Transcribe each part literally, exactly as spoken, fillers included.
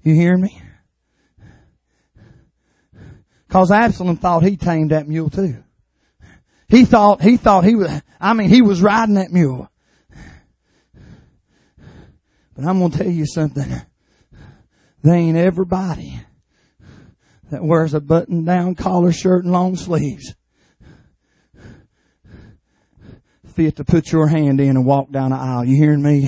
You hear me? Cause Absalom thought he tamed that mule too. He thought, he thought he was, I mean, he was riding that mule. But I'm going to tell you something. There ain't everybody that wears a button-down collar shirt and long sleeves fit to put your hand in and walk down the aisle. You hearing me?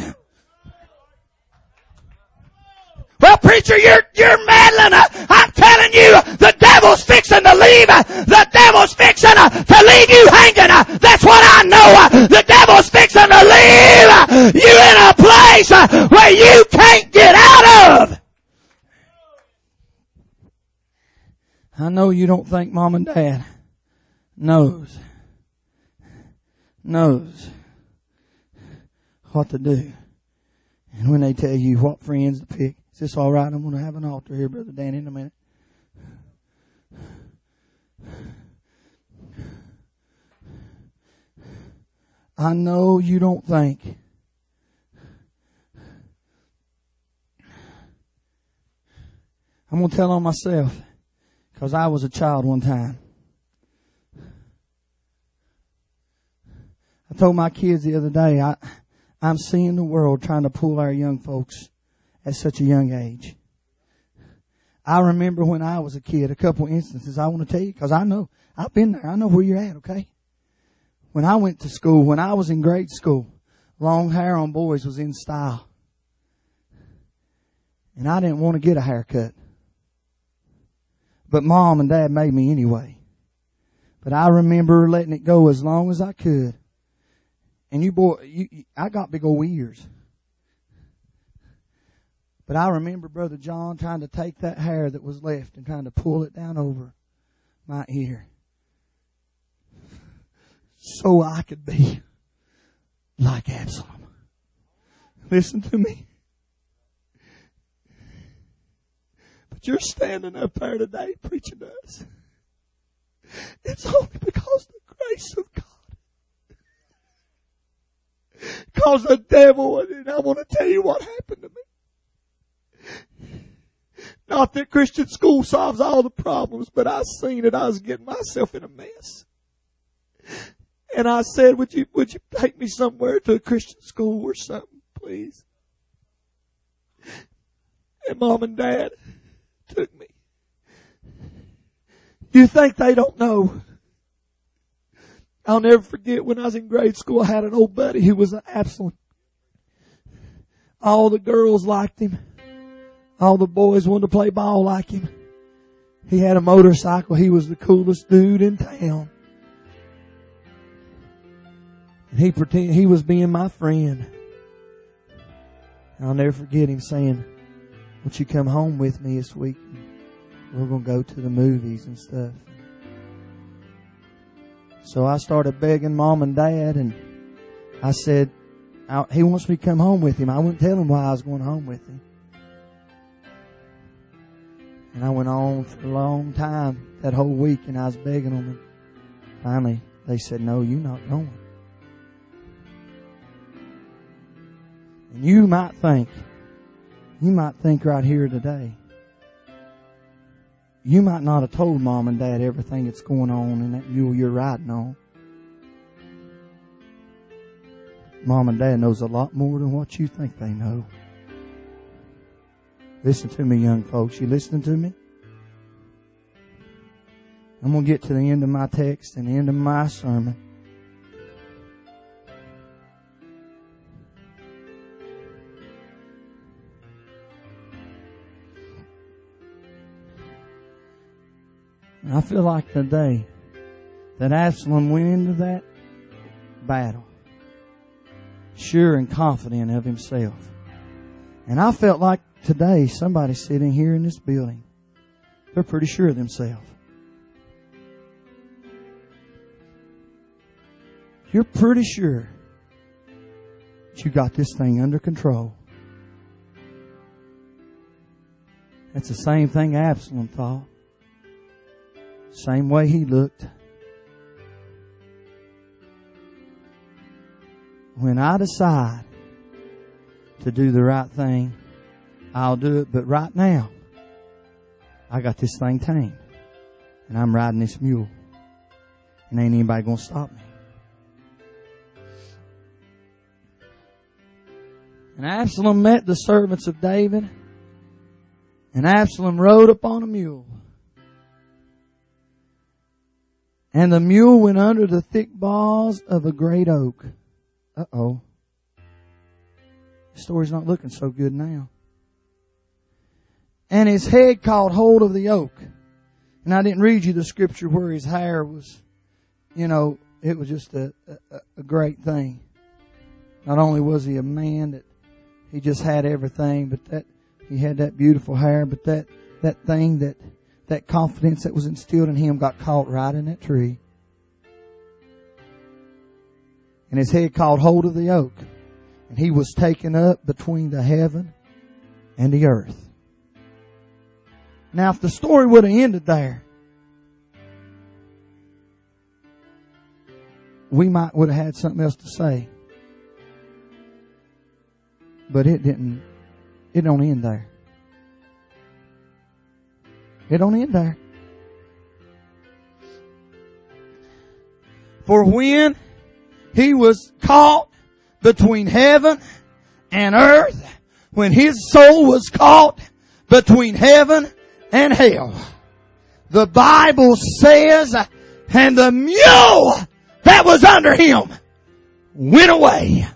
Well, preacher, you're, you're meddling. I'm telling you, the devil's fixing to leave. The devil's fixing to leave you hanging. That's what I know. The devil's fixing to leave you in a place where you can't get out of. I know you don't think mom and dad knows, knows what to do. And when they tell you what friends to pick, is this all right? I'm going to have an altar here, Brother Danny, in a minute. I know you don't think I'm going to tell on myself because I was a child one time. I told my kids the other day, I, I'm seeing the world trying to pull our young folks at such a young age. I remember when I was a kid, a couple instances I want to tell you because I know, I've been there. I know where you're at, okay? When I went to school, when I was in grade school, long hair on boys was in style. And I didn't want to get a haircut. But mom and dad made me anyway. But I remember letting it go as long as I could. And you boy, you, I got big old ears. But I remember Brother John trying to take that hair that was left and trying to pull it down over my ear. So I could be like Absalom. Listen to me. But you're standing up there today preaching to us. It's only because of the grace of God. Because the devil, and I want to tell you what happened to me. Not that Christian school solves all the problems, but I seen it. I was getting myself in a mess. And I said, would you, would you take me somewhere to a Christian school or something, please? And mom and dad took me. You think they don't know? I'll never forget when I was in grade school, I had an old buddy who was an Absalom. All the girls liked him. All the boys wanted to play ball like him. He had a motorcycle. He was the coolest dude in town. And he pretended he was being my friend. And I'll never forget him saying, won't you come home with me this week? We're going to go to the movies and stuff. So I started begging mom and dad, and I said, I, he wants me to come home with him. I wouldn't tell him why I was going home with him. And I went on for a long time, that whole week, and I was begging them. And finally, they said, no, you're not going. And you might think, you might think right here today, you might not have told mom and dad everything that's going on in that mule you're riding on. Mom and dad knows a lot more than what you think they know. Listen to me, young folks. You listening to me? I'm going to get to the end of my text and the end of my sermon. I feel like today that Absalom went into that battle sure and confident of himself. And I felt like today somebody sitting here in this building, they're pretty sure of themselves. You're pretty sure that you got this thing under control. That's the same thing Absalom thought. Same way he looked. When I decide to do the right thing, I'll do it. But right now, I got this thing tamed. And I'm riding this mule. And ain't anybody going to stop me. And Absalom met the servants of David. And Absalom rode upon a mule. And the mule went under the thick boughs of a great oak. Uh-oh. The story's not looking so good now. And his head caught hold of the oak. And I didn't read you the scripture where his hair was, you know, it was just a, a, a great thing. Not only was he a man that he just had everything, but that he had that beautiful hair, but that, that thing that, that confidence that was instilled in him got caught right in that tree. And his head caught hold of the oak. And he was taken up between the heaven and the earth. Now, if the story would have ended there, we might would have had something else to say. But it didn't. It don't end there. It don't end there. For when he was caught between heaven and earth, when his soul was caught between heaven and hell, the Bible says, and the mule that was under him went away.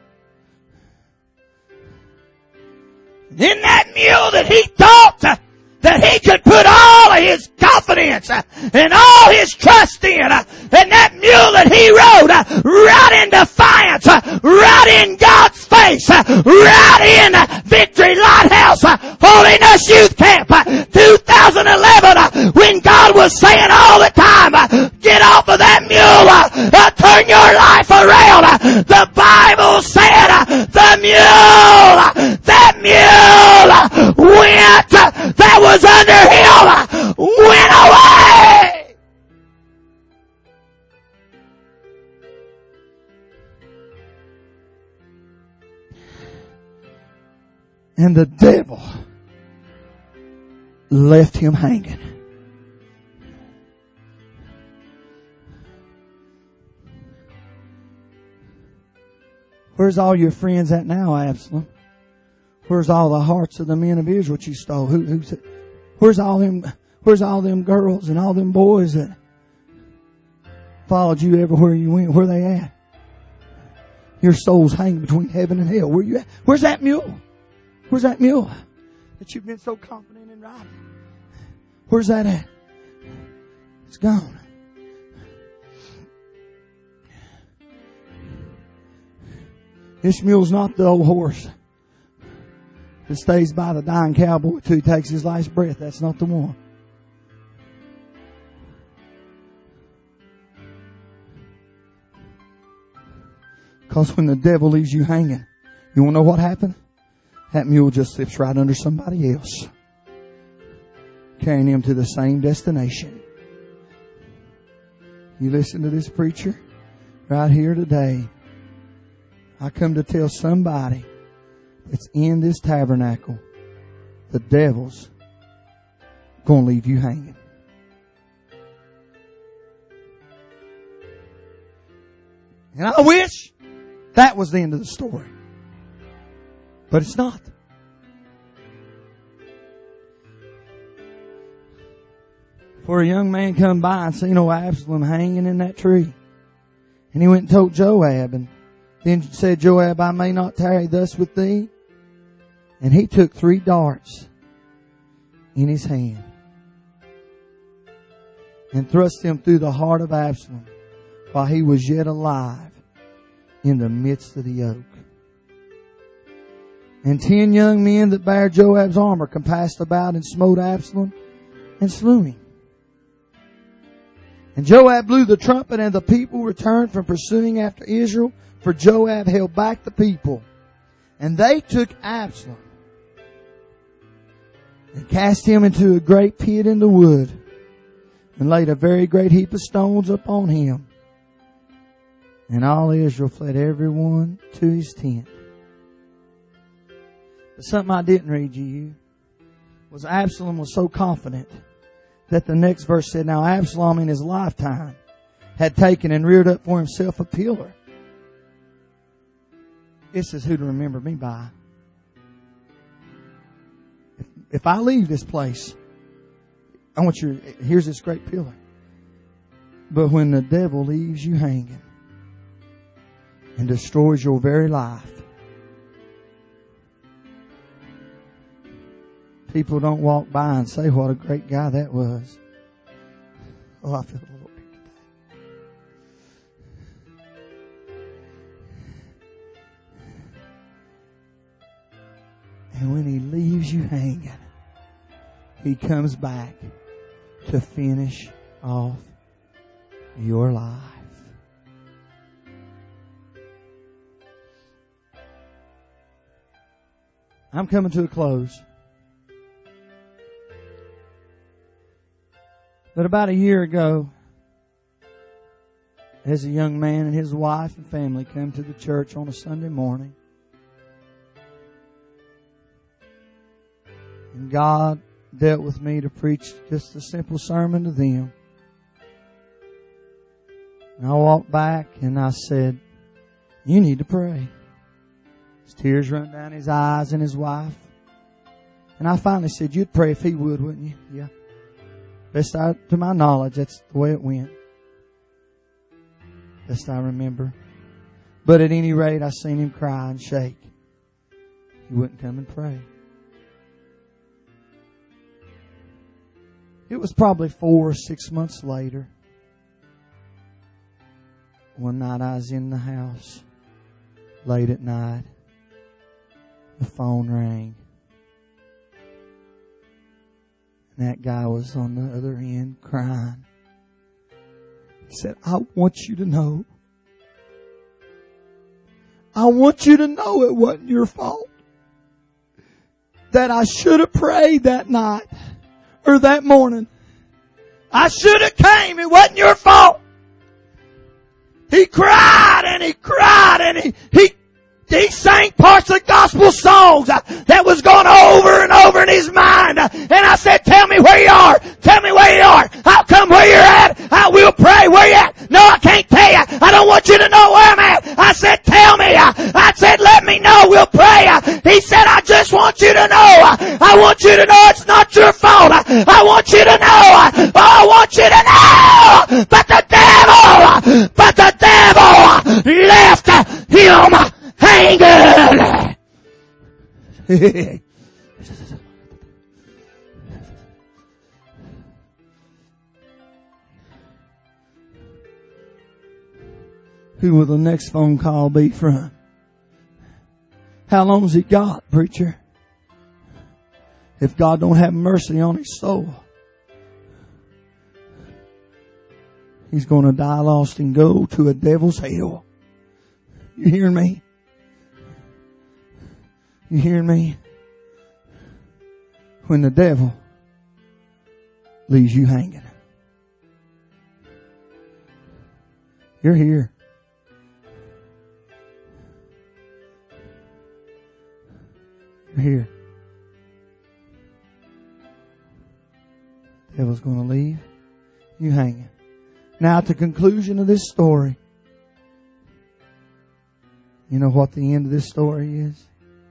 In that mule that he thought that he could put all of his confidence and all his trust in, and that mule that he rode right in defiance, right in God's face, right in Victory Lighthouse Holiness Youth Camp two thousand eleven, when God was saying all the time, get off of that mule, turn your life around. The Bible said the mule, that mule went, that was under him, went away. And the devil left him hanging. Where's all your friends at now, Absalom? Where's all the hearts of the men of Israel that you stole? Who, who's, where's all them, where's all them girls and all them boys that followed you everywhere you went? Where they at? Your soul's hanging between heaven and hell. Where you at? Where's that mule? Where's that mule that you've been so confident in riding? Where's that at? It's gone. This mule's not the old horse that stays by the dying cowboy till he takes his last breath. That's not the one. Because when the devil leaves you hanging, you want to know what happened? That mule just slips right under somebody else, carrying him to the same destination. You listen to this preacher right here today. I come to tell somebody that's in this tabernacle, the devil's going to leave you hanging. And I wish that was the end of the story. But it's not. For a young man come by and seen old Absalom hanging in that tree. And he went and told Joab, and then said, Joab, I may not tarry thus with thee. And he took three darts in his hand and thrust them through the heart of Absalom while he was yet alive in the midst of the oak. And ten young men that bare Joab's armor compassed about and smote Absalom and slew him. And Joab blew the trumpet, and the people returned from pursuing after Israel, for Joab held back the people. And they took Absalom and cast him into a great pit in the wood, and laid a very great heap of stones upon him. And all Israel fled every one to his tent. But something I didn't read you was Absalom was so confident that the next verse said, now Absalom in his lifetime had taken and reared up for himself a pillar. This is who to remember me by. If, if I leave this place, I want you, here's this great pillar. But when the devil leaves you hanging and destroys your very life, people don't walk by and say, what a great guy that was. Oh, I feel a little bit today. And when he leaves you hanging, he comes back to finish off your life. I'm coming to a close. But about a year ago, as a young man and his wife and family come to the church on a Sunday morning, and God dealt with me to preach just a simple sermon to them. And I walked back and I said, you need to pray. His tears run down his eyes and his wife. And I finally said, you'd pray if he would, wouldn't you? Yeah. Best I, to my knowledge, that's the way it went. Best I remember. But at any rate, I seen him cry and shake. He wouldn't come and pray. It was probably four or six months later. One night I was in the house, late at night. The phone rang. And that guy was on the other end crying. He said, I want you to know. I want you to know it wasn't your fault. That I should have prayed that night or that morning. I should have came. It wasn't your fault. He cried and he cried and he, he He sang parts of gospel songs that was going over and over in his mind. And I said, tell me where you are. Tell me where you are. I'll come where you're at. I will pray. Where you at? No, I can't tell you. I don't want you to know where I'm at. I said, tell me. I said, let me know. We'll pray. He said, I just want you to know. I want you to know it's not your fault. I want you to know. I want you to know. But the devil, but the devil left him hanging. Who will the next phone call be from? How long's he got, preacher? If God don't have mercy on his soul, he's going to die lost and go to a devil's hell. You hearing me? You hearing me? When the devil leaves you hanging. You're here. You're here. The devil's going to leave you hanging. Now at the conclusion of this story, you know what the end of this story is?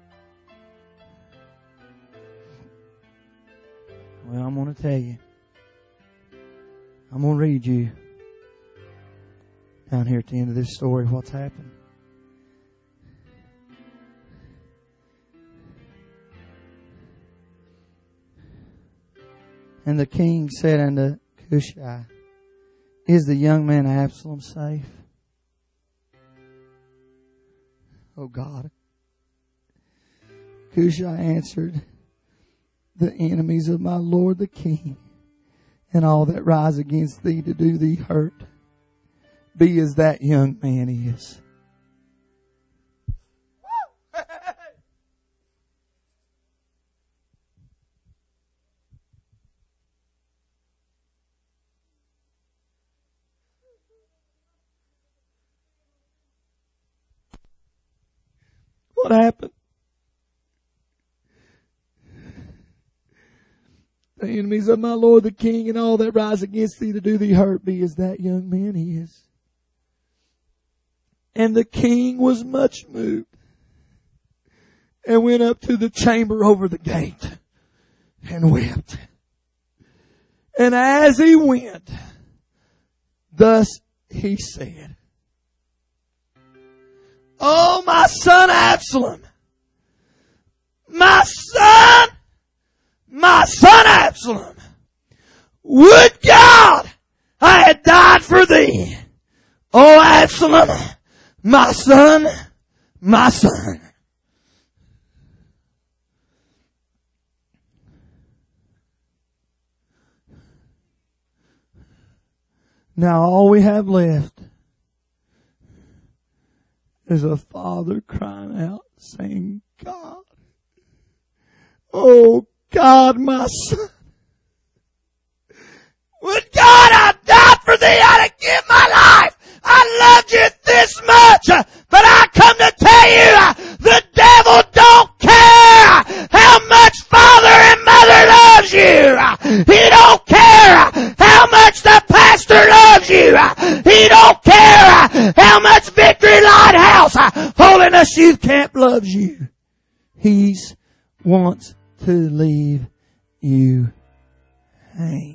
Well, I'm going to tell you. I'm going to read you down here at the end of this story what's happened. And the king said unto Cushai, is the young man Absalom safe? Oh God. Cushai answered, the enemies of my Lord the king, and all that rise against thee to do thee hurt, be as that young man is. What happened? The enemies of my Lord the King and all that rise against thee to do thee hurt be as that young man is. And the king was much moved and went up to the chamber over the gate and wept. And as he went, thus he said, Oh, my son Absalom, my son, my son Absalom, would God I had died for thee. Oh, Absalom, my son, my son. Now all we have left is a father crying out saying, God, oh God, my son, would God I died for thee, I'd have given my life. I loved you this much, but I come to tell you, the devil don't care how much father and mother loves you. He don't care how much the pastor loves you. He don't care how much Victory Lighthouse, Holiness Youth Camp loves you. He wants to leave you hanging.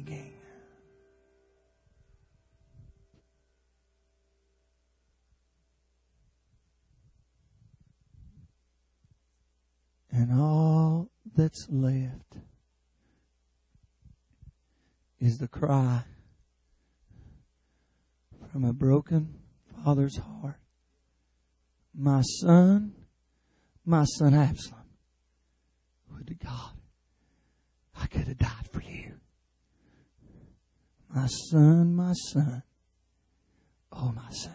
And all that's left is the cry from a broken father's heart. My son, my son Absalom, would to God I could have died for you. My son, my son, oh my son.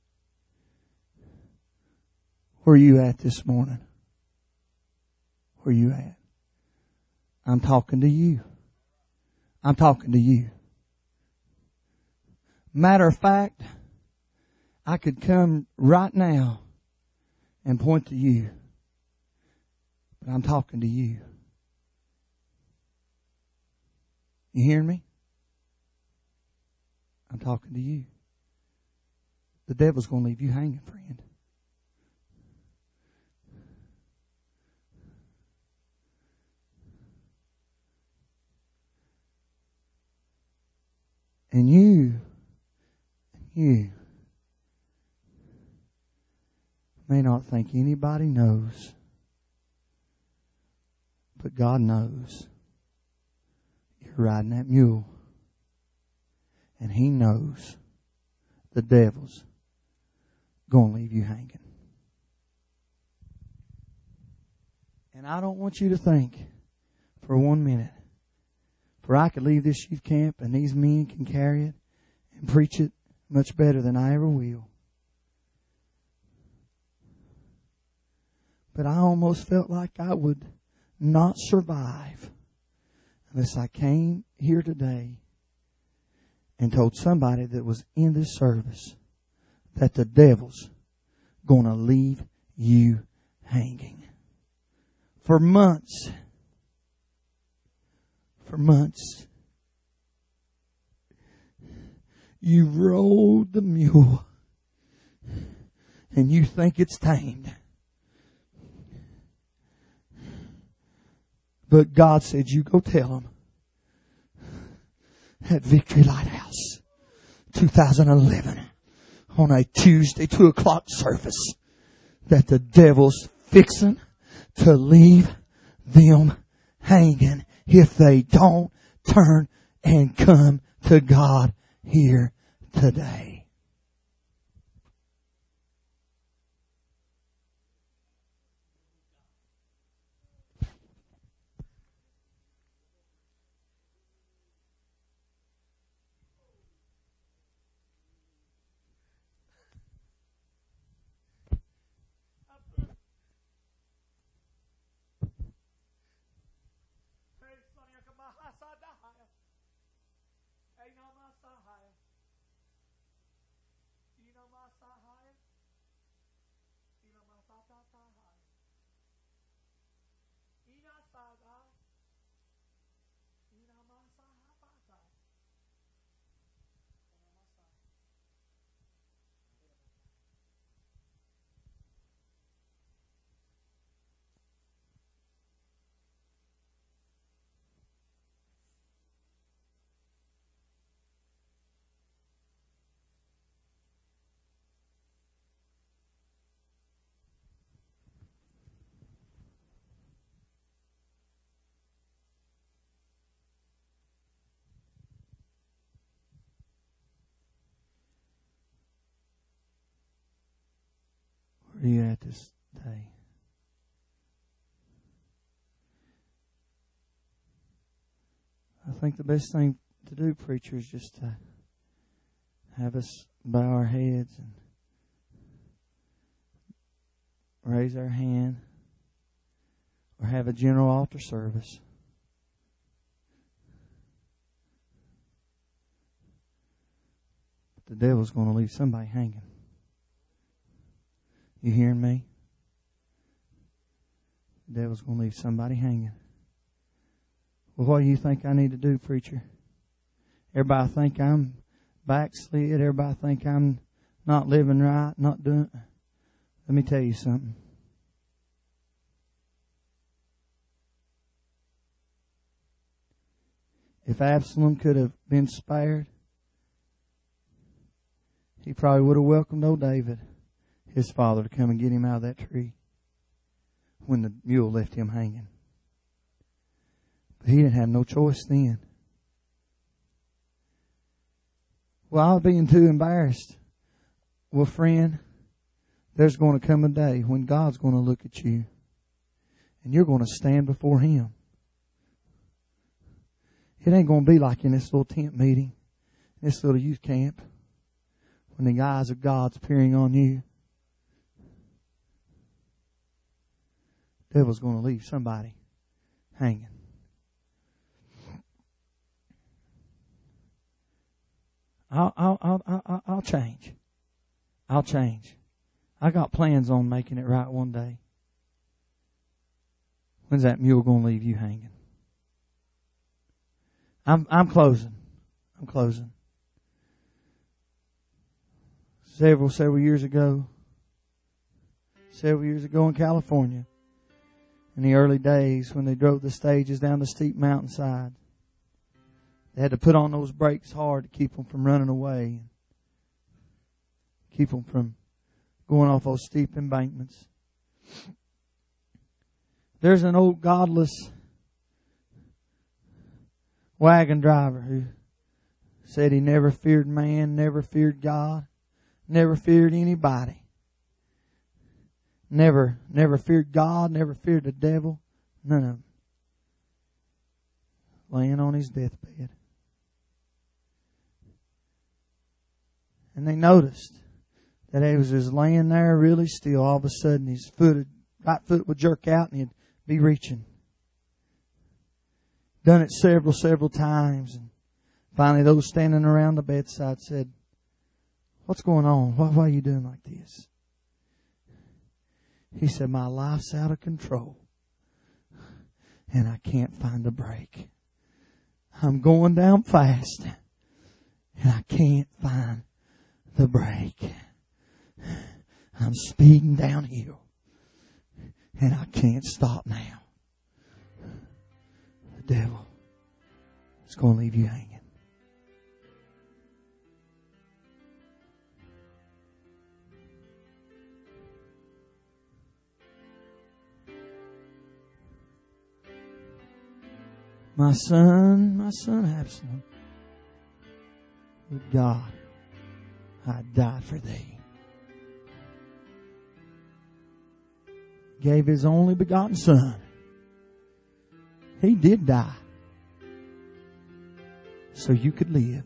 Where are you at this morning? Where you at? I'm talking to you. I'm talking to you. Matter of fact, I could come right now and point to you. But I'm talking to you. You hear me? I'm talking to you. The devil's going to leave you hanging, friend. And you, you may not think anybody knows, but God knows you're riding that mule. And He knows the devil's going to leave you hanging. And I don't want you to think for one minute, for I could leave this youth camp and these men can carry it and preach it much better than I ever will. But I almost felt like I would not survive unless I came here today and told somebody that was in this service that the devil's going to leave you hanging. For months, for months, you rode the mule and you think it's tamed. But God said, you go tell them at Victory Lighthouse, two thousand eleven, on a Tuesday, two o'clock service, that the devil's fixing to leave them hanging if they don't turn and come to God here today. Where are you at this day? I think the best thing to do, preacher, is just to have us bow our heads and raise our hand, or have a general altar service. But the devil's going to leave somebody hanging. You hearing me? The devil's going to leave somebody hanging. Well, what do you think I need to do, preacher? Everybody think I'm backslid. Everybody think I'm not living right, not doing. Let me tell you something. If Absalom could have been spared, he probably would have welcomed old David, his father, to come and get him out of that tree when the mule left him hanging. But he didn't have no choice then. Well, I was being too embarrassed. Well, friend, there's going to come a day when God's going to look at you and you're going to stand before Him. It ain't going to be like in this little tent meeting, this little youth camp, when the eyes of God's peering on you. The devil's going to leave somebody hanging. I'll, I'll, I'll, I'll, I'll change. I'll change. I got plans on making it right one day. When's that mule going to leave you hanging? I'm, I'm closing. I'm closing. Several, several years ago, several years ago in California, in the early days when they drove the stages down the steep mountainside, they had to put on those brakes hard to keep them from running away, keep them from going off those steep embankments. There's an old godless wagon driver who said he never feared man, never feared God, never feared anybody. Never, never feared God, never feared the devil. None of them. Laying on his deathbed. And they noticed that he was just laying there really still. All of a sudden his foot, right foot would jerk out and he'd be reaching. Done it several, several times. And finally those standing around the bedside said, "What's going on? Why, why are you doing like this?" He said, "My life's out of control. And I can't find a break. I'm going down fast. And I can't find the brake. I'm speeding downhill. And I can't stop now." The devil is going to leave you hanging. My son, my son Absalom, with God, I died for thee. Gave His only begotten Son. He did die so you could live.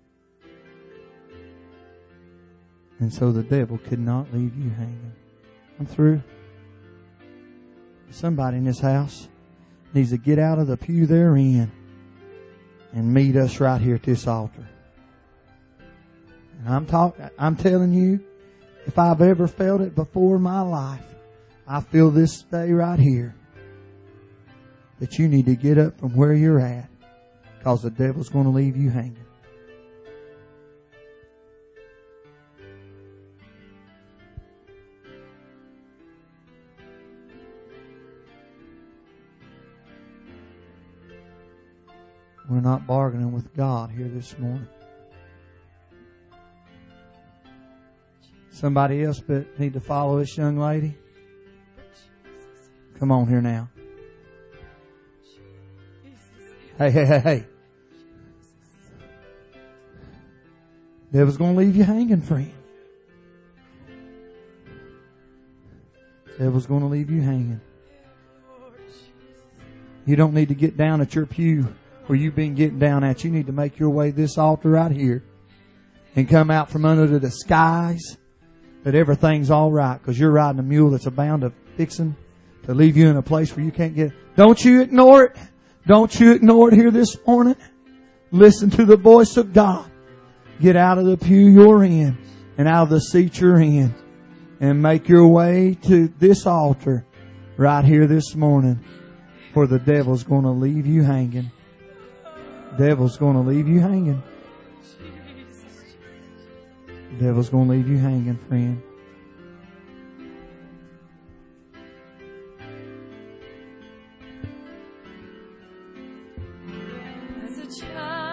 And so the devil could not leave you hanging. I'm through. Somebody in this house needs to get out of the pew they're in and meet us right here at this altar. And I'm talking, I'm telling you, if I've ever felt it before in my life, I feel this day right here that you need to get up from where you're at, because the devil's going to leave you hanging. We're not bargaining with God here this morning. Somebody else but need to follow this young lady? Come on here now. Hey, hey, hey, hey. Devil's going to leave you hanging, friend. Devil's going to leave you hanging. You don't need to get down at your pew where you've been getting down at. You need to make your way to this altar right here and come out from under the disguise that everything's all right, because you're riding a mule that's bound to fixing to leave you in a place where you can't get. Don't you ignore it. Don't you ignore it here this morning. Listen to the voice of God. Get out of the pew you're in and out of the seat you're in and make your way to this altar right here this morning, for the devil's going to leave you hanging. Devil's going to leave you hanging. Devil's going to leave you hanging, friend. As a child.